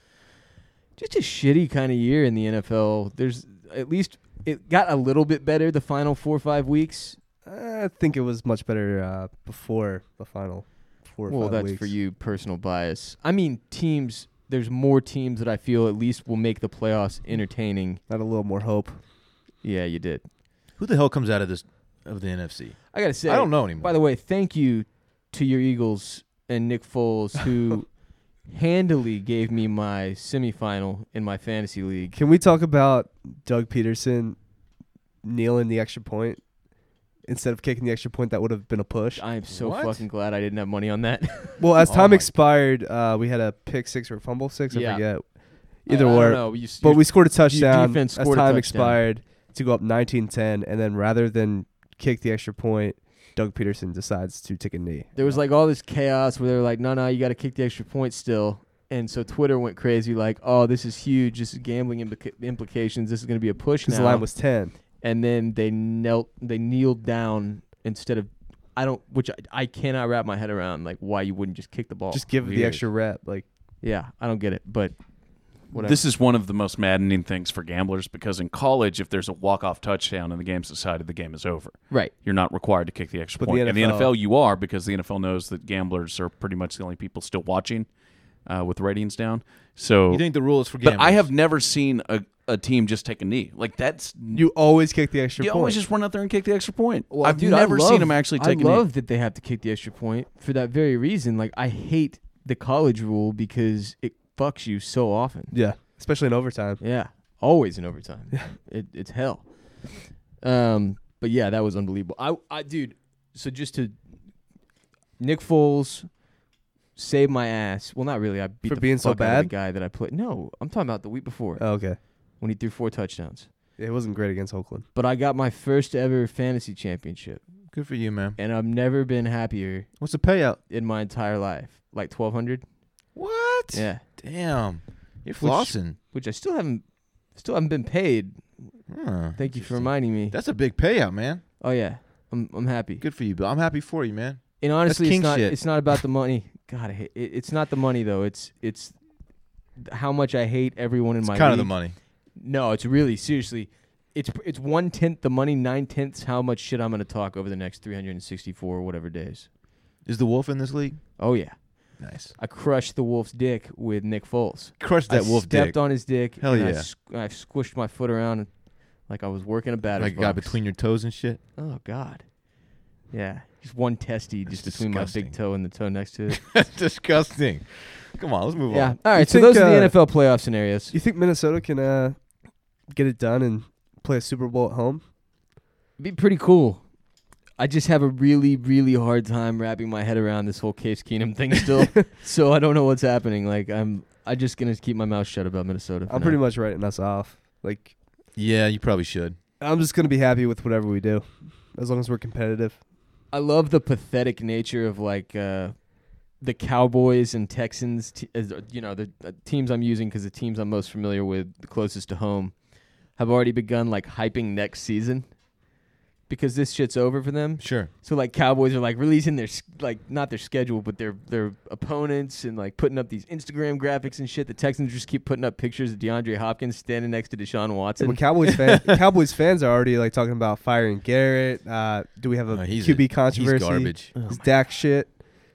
just a shitty kind of year in the N F L. There's at least it got a little bit better the final four or five weeks. I think it was much better uh, before the final four or Well, five that's weeks. for you, personal bias. I mean, teams. There's more teams that I feel at least will make the playoffs entertaining. Had a little more hope. Yeah, you did. Who the hell comes out of this of the N F C? I gotta say, I don't know anymore. By the way, thank you to your Eagles and Nick Foles, who handily gave me my semifinal in my fantasy league. Can we talk about Doug Peterson kneeling the extra point instead of kicking the extra point? That would have been a push. I am so What? fucking glad I didn't have money on that. Well, as Oh time my expired, uh, we had a pick six or a fumble six. I Yeah. forget. Either I, I or. don't know. You, But your- we scored a touchdown defense as scored a time touchdown. expired to go up nineteen ten, and then rather than kick the extra point, Doug Peterson decides to take a knee. there was like all this chaos where they were like, no, no, you got to kick the extra point still. And so Twitter went crazy like, oh, this is huge. This is gambling implica- implications. This is going to be a push Because now. the line was ten. And then they knelt, they kneeled down instead of, I don't, which I, I cannot wrap my head around, like why you wouldn't just kick the ball. Just give the weird. extra rep. Like, Yeah, I don't get it, but whatever. This is one of the most maddening things for gamblers because in college, if there's a walk-off touchdown and the game's decided, the game is over. right. You're not required to kick the extra But the point. In the N F L, N F L you are because the N F L knows that gamblers are pretty much the only people still watching uh, with ratings down. So, You think the rule is for but gamblers? I have never seen a, a team just take a knee. Like that's you always kick the extra you point. always just run out there and kick the extra point. Well, I've dude, I never love- seen them actually take I a love knee. that they have to kick the extra point for that very reason. Like I hate the college rule because it fucks you so often. Yeah, especially in overtime. Yeah, always in overtime. Yeah, it, it's hell. Um, but yeah, that was unbelievable. I, I, dude. So just to Nick Foles saved my ass. Well, not really. I beat For the being so fuck out of bad? the guy that I played. No, I'm talking about the week before Oh, okay. when he threw four touchdowns. It wasn't great against Oakland. But I got my first ever fantasy championship, Good for you, man. and I've never been happier What's the payout? in my entire life. Like twelve hundred. What? Yeah, Damn. You're Which- flossing. which I still haven't, still haven't been paid. Huh, Thank you for interesting. reminding me. That's a big payout, man. Oh yeah, I'm I'm happy. Good for you, Bill. I'm happy for you, man. And honestly, king it's not shit. it's not about the money. God, I hate, it, it's not the money though. It's it's how much I hate everyone in It's my kind of the league. money. No, it's really seriously. It's it's one tenth the money, nine tenths how much shit I'm gonna talk over the next three hundred sixty-four or whatever days. Is the wolf in this league? Oh yeah, Nice. I crushed the Wolf's dick with Nick Foles. Crush that I wolf stepped dick. on his dick. Hell and I yeah. s- I, squished my foot around like I was working a batter's Like got box. between your toes and shit. Oh God. Yeah, just one testy just That's between my disgusting. big toe and the toe next to it. That's disgusting. Come on, let's move Yeah. on. All right. You So those think, are the uh, N F L playoff scenarios. You think Minnesota can uh, get it done and play a Super Bowl at home? It'd be pretty cool. I just have a really, really hard time wrapping my head around this whole Case Keenum thing still. So I don't know what's happening. Like I'm, I'm just gonna keep my mouth shut about Minnesota. for I'm now. pretty much writing us off. Like, Yeah, you probably should. I'm just gonna be happy with whatever we do, as long as we're competitive. I love the pathetic nature of like uh, the Cowboys and Texans. T- as, uh, you know, the uh, teams I'm using because the teams I'm most familiar with, the closest to home, have already begun like hyping next season because this shit's over for them. Sure. So like Cowboys are like releasing their s- like not their schedule but their their opponents and like putting up these Instagram graphics and shit. The Texans just keep putting up pictures of DeAndre Hopkins standing next to Deshaun Watson. When Cowboys fan, Cowboys fans are already like talking about firing Garrett. Uh, do we have a Uh, he's Q B a- controversy? He's garbage. Oh Is my- Dak shit?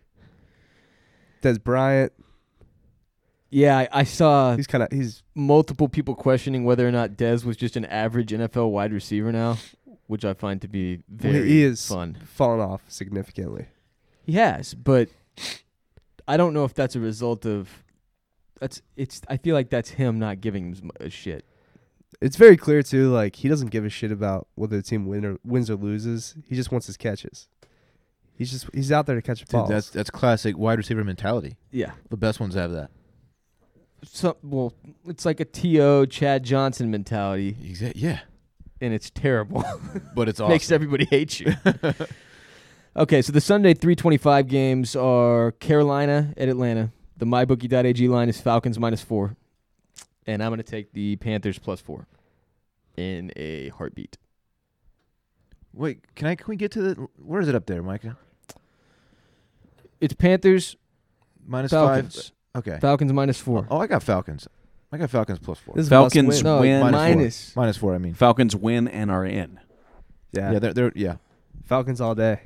Des Bryant. yeah, I, I saw He's kind of he's multiple people questioning whether or not Dez was just an average N F L wide receiver now, which I find to be well, very he is fun. fallen off significantly. He has, but I don't know if that's a result of that's it's I feel like that's him not giving him a shit. It's very clear too. Like he doesn't give a shit about whether the team win or, wins or loses. He just wants his catches. He's just he's out there to catch Dude, balls. that's that's classic wide receiver mentality. Yeah. The best ones have that. So, well, it's like a T O Chad Johnson mentality, Exa- yeah, and it's terrible. but it's awesome. Makes everybody hate you. Okay, so the Sunday three twenty-five games are Carolina at Atlanta. The MyBookie dot A G line is Falcons minus four. And I'm going to take the Panthers plus four in a heartbeat. Wait, can I? Can we get to the? Where is it up there, Micah? It's Panthers, Minus Falcons. five. Okay. Falcons minus four. Oh, I got Falcons. I got Falcons plus four. This is Falcons must win. No, win. Minus four. minus. Minus four. I mean. Falcons win and are in. Yeah, Yeah, they're they're yeah. Falcons all day.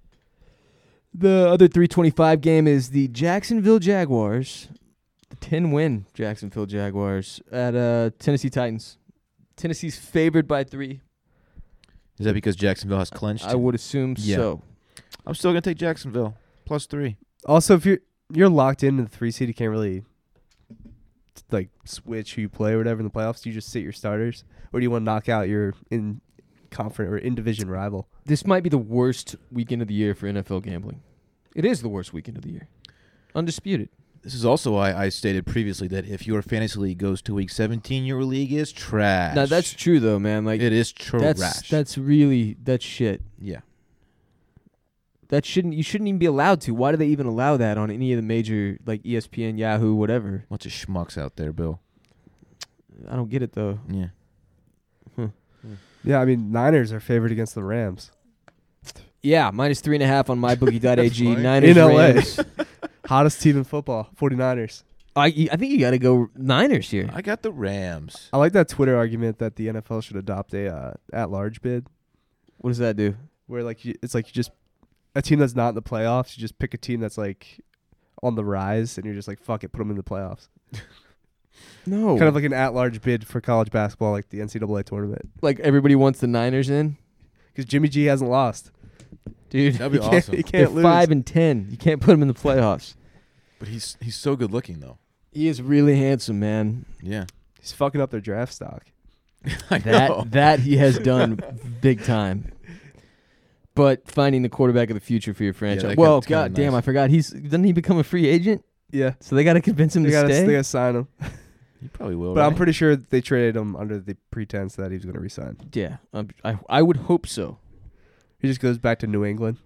The other three twenty-five game is the Jacksonville Jaguars, the ten-win Jacksonville Jaguars at uh, Tennessee Titans. Tennessee's favored by three. Is that because Jacksonville has clinched? I would assume Yeah. so. I'm still gonna take Jacksonville plus three. Also, if you're you're locked into the three seed, you can't really like switch who you play or whatever in the playoffs. You just sit your starters, or do you want to knock out your in conference or in division rival? This might be the worst weekend of the year for N F L gambling. It is the worst weekend of the year. Undisputed. This is also why I stated previously that if your fantasy league goes to week seventeen, your league is trash. Now that's true though, man. Like it is trash. that's that's really that's shit. yeah. That shouldn't you shouldn't even be allowed to. Why do they even allow that on any of the major like E S P N, Yahoo, whatever? Bunch of schmucks out there, Bill. I don't get it though. Yeah. Yeah, I mean Niners are favored against the Rams Yeah, minus three and a half on MyBookie dot A G. That's fine. Niners in L A. Rams. Hottest team in football, forty-niners. I I think you got to go Niners here. I got the Rams. I like that Twitter argument that the N F L should adopt a uh, at-large bid, What does that do? where like you, it's like you just a team that's not in the playoffs. You just pick a team that's like on the rise, and you're just like fuck it, put them in the playoffs. No, Kind of like an at-large bid for college basketball, like the N C double A tournament, like everybody wants the Niners in, because Jimmy G hasn't lost. dude. That'd be He can't- awesome. He They're can't lose. five and ten. You can't put them in the playoffs. But he's he's so good looking though. He is really handsome, man. Yeah. He's fucking up their draft stock. I That know. that he has done big time. But finding the quarterback of the future for your franchise. that well, guy's kinda god damn, nice. I forgot. He's doesn't he become a free agent? Yeah, So they got to convince him they to gotta, stay. they gotta sign him. You probably will. But I'm right? pretty sure they traded him under the pretense that he was going to resign. yeah, um, I I would hope so. He just goes back to New England.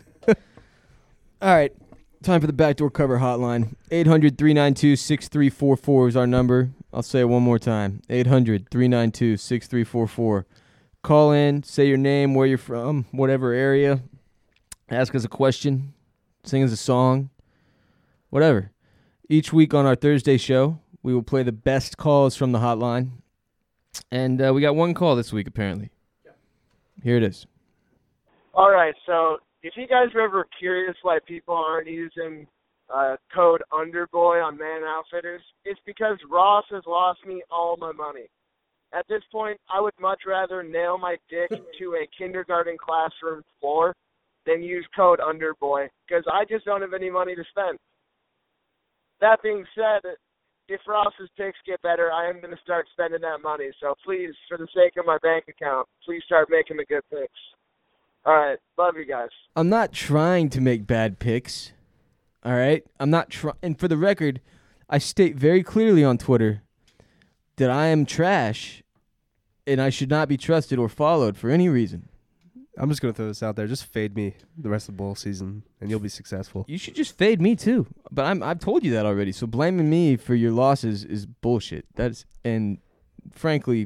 All right, time for the backdoor cover hotline. eight hundred, three nine two, six three four four is our number. I'll say it one more time. eight hundred, three nine two, six three four four. Call in, say your name, where you're from, whatever area. Ask us a question, sing us a song, whatever. Each week on our Thursday show, we will play the best calls from the hotline. And uh, we got one call this week, apparently. Here it is. All right, so if you guys are ever curious why people aren't using uh, code Underboy on Man Outfitters, it's because Ross has lost me all my money. At this point, I would much rather nail my dick to a kindergarten classroom floor than use code Underboy, because I just don't have any money to spend. That being said, if Ross's picks get better, I am going to start spending that money. So please, for the sake of my bank account, please start making the good picks. All right. Love you guys. I'm not trying to make bad picks. All right? I'm not trying. And for the record, I state very clearly on Twitter that I am trash and I should not be trusted or followed for any reason. I'm just going to throw this out there. Just fade me the rest of the bowl season, and you'll be successful. You should just fade me too. But I'm I've told you that already. So blaming me for your losses is bullshit. That's and frankly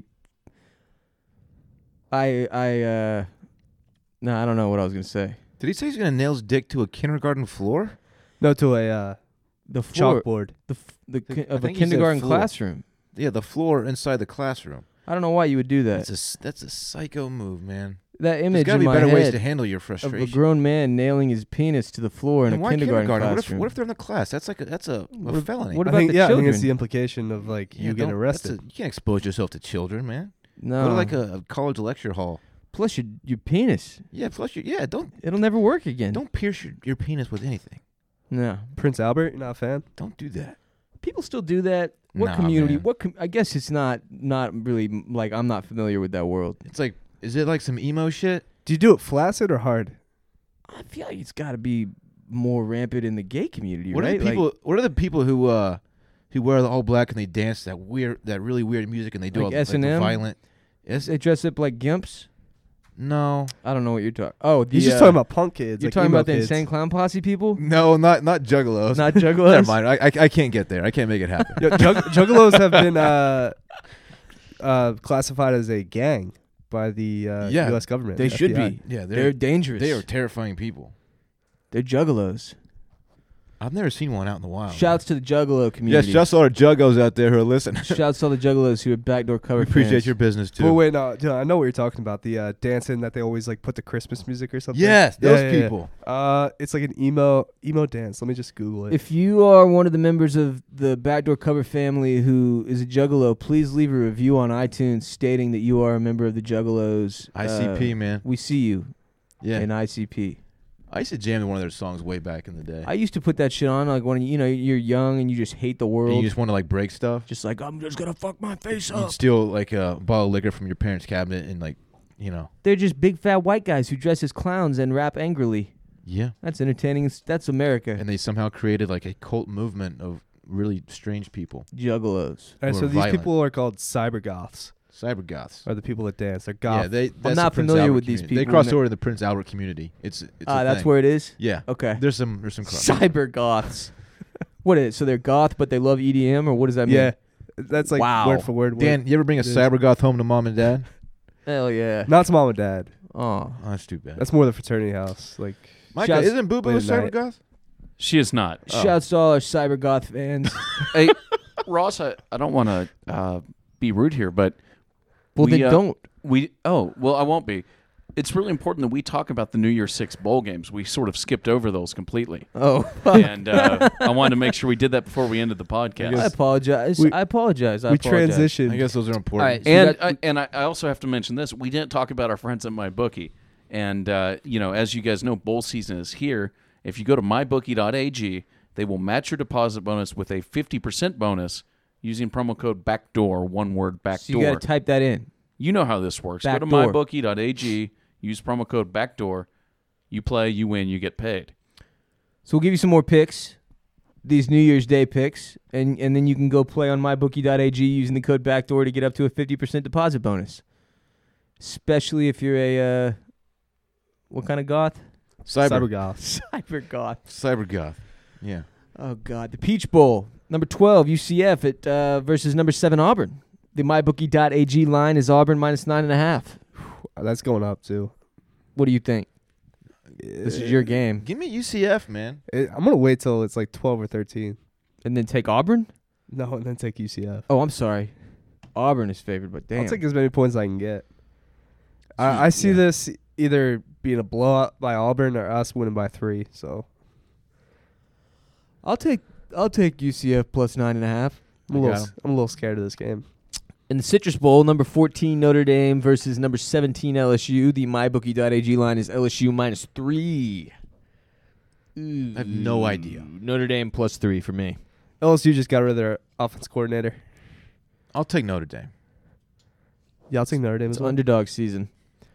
I I uh no, I don't know what I was going to say. Did he say he's gonna nail his dick to a kindergarten floor? No, to a uh, The floor, chalkboard. the f- the I ki- of a think he said kindergarten floor. classroom. Yeah, the floor inside the classroom. I don't know why you would do that. That's a s- that's a psycho move, man. That There's image got to in be my better ways head to handle your of frustration. a grown man nailing his penis to the floor in And a why kindergarten, What if, classroom. what if they're in the class? That's like a, that's a, a What if- felony. what I about think, the yeah, I think children? it's the implication of like Yeah, you getting don't- that's arrested. a- you can't expose yourself to children, man. no. Go to like a, a college lecture hall. Plus your your penis. Yeah, plus you. Yeah, don't It'll never work again. don't pierce your, your penis with anything. No. Prince Albert, you're not a fan? Don't do that. People still do that. What Nah, community? man. What com- I guess it's not not really m- like I'm not familiar with that world. It's like, is it like some emo shit? Do you do it flaccid or hard? I feel like it's got to be more rampant in the gay community, What right? are the people? what are the people who uh who wear the all black and they dance that weird, that really weird music and they do Like all the- S and M? like the violent? like, Yes. they dress up like gimps. No. I don't know what you're talking. Oh, the, He's just uh, talking about punk kids. You're like talking emo about the kids. Insane Clown Posse people, No, not not juggalos. not juggalos. Never mind. I, I I can't get there. I can't make it happen. Yo, jug- Juggalos have been uh, uh, classified as a gang by the uh, Yeah. U S government. They F B I. should be. Yeah, They're, they're dangerous. they are terrifying people. They're juggalos. I've never seen one out in the wild. Shouts to the juggalo Yes, community. just all our juggos out there who are listening. Shouts to all the juggalos who are backdoor cover We appreciate fans. your business too. But wait, no, dude, I know what you're talking about. The uh, dancing that they always like put the Christmas music or something. Yes, Yeah, those yeah, yeah. people. Uh, it's like an emo emo dance. Let me just Google it. If you are one of the members of the Backdoor Cover family who is a juggalo, please leave a review on iTunes stating that you are a member of the Juggalos. I C P, Uh, man. we see you Yeah, in I C P. I used to jam to one of their songs way back in the day. I used to put that shit on like when you know you're young and you just hate the and world. you just want to like break stuff. just like I'm just gonna fuck my face You'd up. steal like a bottle of liquor from your parents' cabinet and like, you know. They're just big fat white guys who dress as clowns and rap angrily. Yeah. That's entertaining. It's- That's America. And they somehow created like a cult movement of really strange people. Juggalos. All right, who so are these violent. people are called cyber goths. Cyber goths. Are the people that dance? They're goth. Yeah, they. That's not the Prince familiar Albert with these community. They people, crossed and over to the Prince Albert community. It's. it's Ah, a that's thing. where it is. Yeah. Okay. There's some. There's some. Cross. Cyber goths. What is it? So they're goth, but they love E D M, or what does that mean? yeah, that's like Wow. word for word. Dan, you ever bring a It is. cyber goth home to mom and dad? Hell yeah. Not to mom and dad. Oh. Oh, that's too bad. That's more the fraternity house. Like Micah, Shouts- isn't Boo Boo a late at cyber night. goth? She is not. Oh. Shouts to all our cyber goth fans. Hey, Ross, I, I don't want to uh, be rude here, but well, we, then uh, don't. We oh well, I won't be. It's really important that we talk about the New Year's Six bowl games. We sort of skipped over those completely, Oh. and uh, I wanted to make sure we did that before we ended the podcast. I apologize. We- I apologize. I we apologize. transitioned. I guess those are All important. right. So you and got- I, and I I also have to mention this. We didn't talk about our friends at MyBookie, and uh, you know, as you guys know, bowl season is here. If you go to my bookie dot a g, they will match your deposit bonus with a fifty percent bonus using promo code backdoor. One word so you backdoor. got to type that in. You know how this works. Go to Backdoor. my bookie dot a g, use promo code backdoor. You play, you win, you get paid. So we'll give you some more picks, these New Year's Day picks, and, and then you can go play on my bookie dot a g using the code backdoor to get up to a fifty percent deposit bonus. Especially if you're a, uh, what kind of goth? cyber. cyber goths. Cyber goth. Cyber goth. Yeah. Oh, God. The Peach Bowl. Number twelve, U C F at uh, versus number seven, Auburn. The my bookie dot a g line is Auburn minus nine and a half. That's going up too. What do you think? This is your game. Give me U C F, man. It, I'm gonna wait till it's like twelve or thirteen. And then take Auburn? No, and then take U C F. Oh, I'm sorry. Auburn is favored, but damn. I'll take as many points as I can get. I, I see Yeah. this either being a blowout by Auburn or us winning by three. So I'll take I'll take U C F plus nine and a half. I'm a I little, got s- 'em. I'm a little scared of this game. In the Citrus Bowl, number fourteen Notre Dame versus number seventeen L S U. The my bookie dot a g line is L S U minus three. I have no idea. Notre Dame plus three for me. L S U just got rid of their offense coordinator. I'll take Notre Dame. Yeah, I'll take Notre Dame It's as well. underdog season.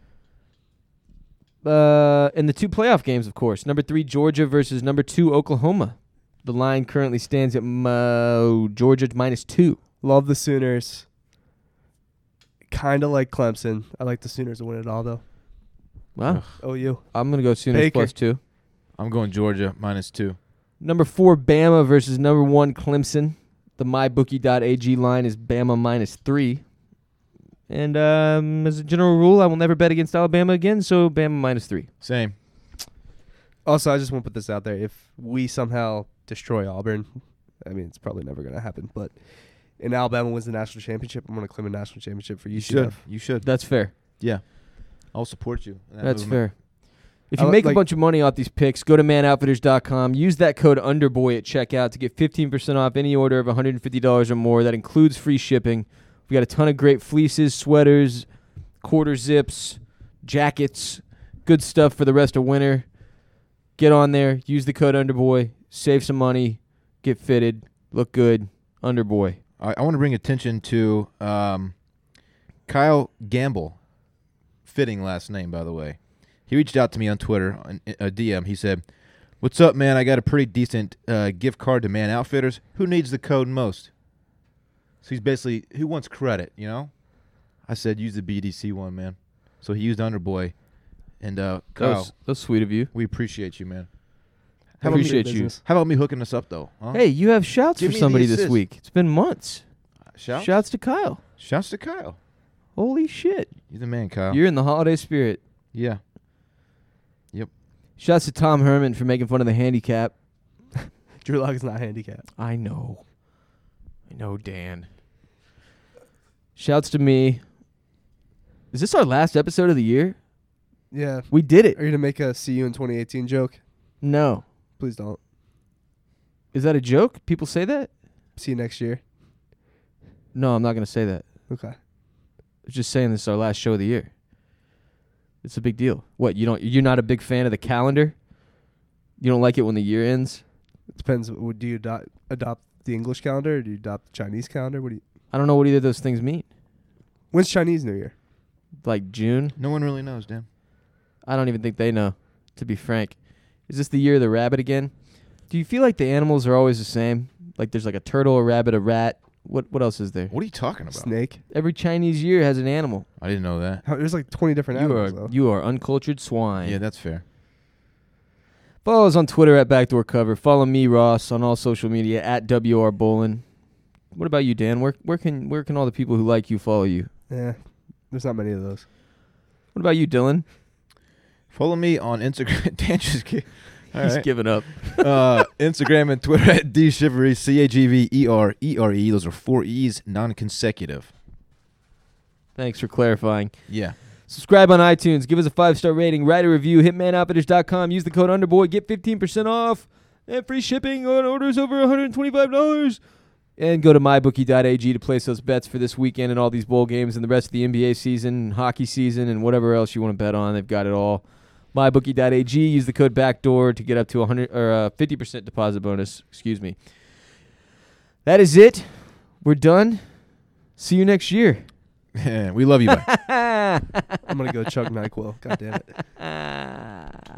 Uh, in the two playoff games, of course, number three Georgia versus number two Oklahoma. The line currently stands at uh, Georgia minus two. Love the Sooners. Kind of like Clemson. I like the Sooners to win it all though. Wow, O U. I'm gonna go Sooners Baker. plus two. I'm going Georgia minus two. Number four Bama versus number one Clemson. The my bookie dot a g line is Bama minus three. And um, as a general rule, I will never bet against Alabama again, so Bama minus three. Same. Also, I just want to put this out there. If we somehow destroy Auburn, I mean, it's probably never going to happen, but and Alabama wins the national championship, I'm going to claim a national championship for You U C should. F. You should. That's fair. Yeah. I'll support you. in that That's movement. fair. If I you li- make a like- bunch of money off these picks, go to man outfitters dot com. Use that code UNDERBOY at checkout to get fifteen percent off any order of one hundred fifty dollars or more. That includes free shipping. We got a ton of great fleeces, sweaters, quarter zips, jackets, good stuff for the rest of winter. Get on there. Use the code UNDERBOY. Save some money. Get fitted. Look good. UNDERBOY. I, I want to bring attention to um, Kyle Gamble. Fitting last name, by the way. He reached out to me on Twitter, on a D M. He said, "What's up, man? I got a pretty decent uh, gift card to Man Outfitters. Who needs the code most?" So he's basically, who wants credit, you know? I said, use the B D C one, man. So he used Underboy. And uh, That Kyle, was, that was sweet of you. we appreciate you, man. I How about me- appreciate you. business. How about me hooking us up, though? Huh? Hey, you have shouts Give for me somebody the this assist. week. It's been months. Shouts? Shouts to Kyle. Shouts to Kyle. Holy shit. You're the man, Kyle. You're in the holiday spirit. yeah. Shouts to Tom Herman for making fun of the handicap. Drew Lock is not handicapped. I know. I know, Dan. Shouts to me. Is this our last episode of the year? Yeah. We did it. Are you gonna make a see you in twenty eighteen joke? No. Please don't. Is that a joke? People say that? See you next year. No, I'm not going to say that. Okay. I was just saying this is our last show of the year. It's a big deal. What, you don't you're not a big fan of the calendar? You don't like it when the year ends? It depends. Would do you adopt, adopt the English calendar or do you adopt the Chinese calendar? What do you? I don't know what either of those things mean. When's Chinese New Year? Like June? No one really knows, Dan. I don't even think they know, to be frank. Is this the year of the rabbit again? Do you feel like the animals are always the same? Like there's like a turtle, a rabbit, a rat. What what else is there? What are you talking about? Snake. Every Chinese year has an animal. I didn't know that. How, there's like twenty different You animals. are though. you are uncultured swine. Yeah, that's fair. Follow us on Twitter at Backdoor Cover. Follow me, Ross, on all social media at W R Bolin. What about you, Dan? Where where can where can all the people who like you follow you? Yeah. There's not many of those. What about you, Dylan? Follow me on Instagram. Dan just ki- All He's right. giving up. uh, Instagram and Twitter at dshivery, C A G V E R E R E. Those are four E's, non-consecutive. Thanks for clarifying. Yeah. Subscribe on iTunes. Give us a five-star rating. Write a review. hitman outfitters dot com. Use the code Underboy. Get fifteen percent off and free shipping on orders over one hundred twenty-five dollars. And go to my bookie dot a g to place those bets for this weekend and all these bowl games and the rest of the N B A season, hockey season, and whatever else you want to bet on. They've got it all. my bookie dot a g. Use the code BACKDOOR to get up to one hundred or uh, fifty percent deposit bonus. Excuse me. That is it. We're done. See you next year. We love you, bye. I'm gonna go chug NyQuil. God damn it.